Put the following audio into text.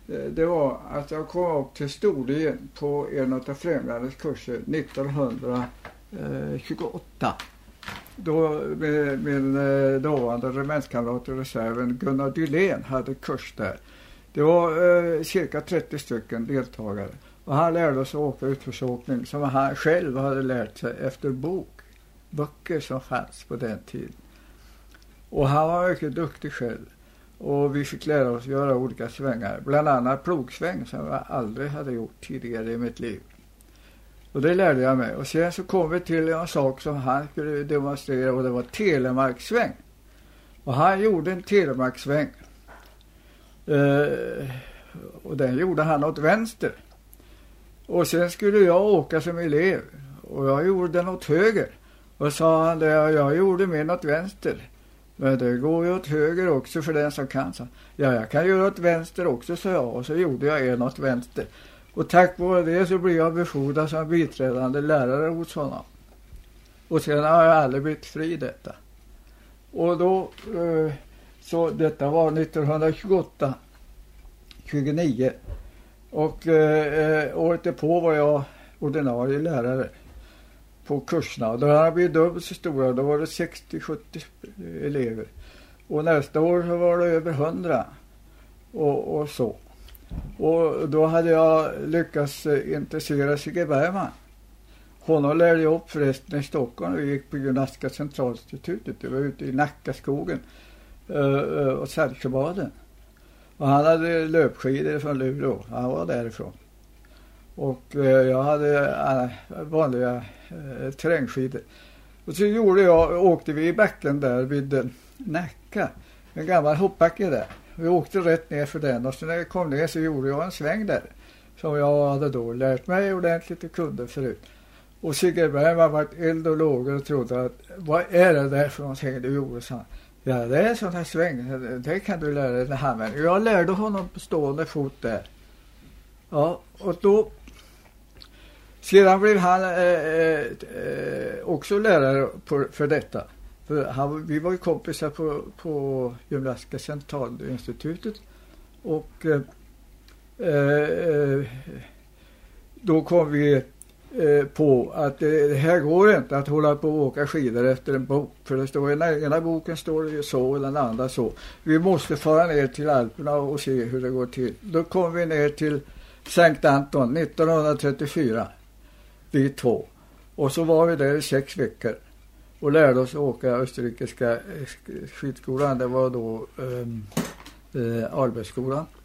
det var att jag kom upp till Storlien på en av främjandets kurser 1928. Då med min dåvarande regementskamrat i reserven Gunnar Dylén hade kurs där. Det var cirka 30 stycken deltagare. Och han lärde oss åka utförsåkning som han själv hade lärt sig efter böcker som fanns på den tiden. Och han var mycket duktig själv. Och vi fick lära oss göra olika svängar. Bland annat plogsväng som jag aldrig hade gjort tidigare i mitt liv. Och det lärde jag mig. Och sen så kom vi till en sak som han skulle demonstrera. Och det var telemarksväng. Och han gjorde en telemarksväng. Och den gjorde han åt vänster. Och sen skulle jag åka som elev. Och jag gjorde den åt höger. Och sa han det, jag gjorde min åt vänster. Men det går ju åt höger också för den som kan. Så. Ja, jag kan göra åt vänster också, sa jag. Och så gjorde jag en åt vänster. Och tack vare det så blev jag befordrad som biträdande lärare hos honom. Och sen har jag aldrig blivit fri detta. Och då, så detta var 1928, 29. Och året därpå var jag ordinarie lärare på kurserna. Då hade jag blivit dubbelt så stora. Då var det 60-70 elever. Och nästa år så var det över 100. Och så. Och då hade jag lyckats intressera Sigge Bergman. Honom lärde jag upp förresten i Stockholm. Vi gick på Gymnastiska centralinstitutet. Det var ute i Nackaskogen och Saltsjöbaden. Och han hade löpskidor från Luleå. Han var därifrån. Och jag hade vanliga terrängskidor. Och så åkte vi i backen där vid Nacka. En gammal hoppbacke där. Vi åkte rätt ner för den. Och så när jag kom ner så gjorde jag en sväng där. Som jag hade då lärt mig ordentligt och kunde förut. Och Sigge Bergman var eld och lågor och trodde att vad är det där för någonting du gjorde? Så han, ja, det är en sån här sväng. Det kan du lära dig när han är. Jag lärde honom på stående fot där. Ja, och då sedan blev han också lärare för detta. För vi var ju kompisar på Gymnastiska centralinstitutet. Och då kom vi på att det här går inte att hålla på och åka skidor efter en bok. För det står i den ena boken står det ju så och den andra så. Vi måste fara ner till Alperna och se hur det går till. Då kom vi ner till Sankt Anton 1934. Vi två. Och så var vi där i 6 veckor. Och lärde oss åka österrikiska skidskolan. Det var då Albergsskolan.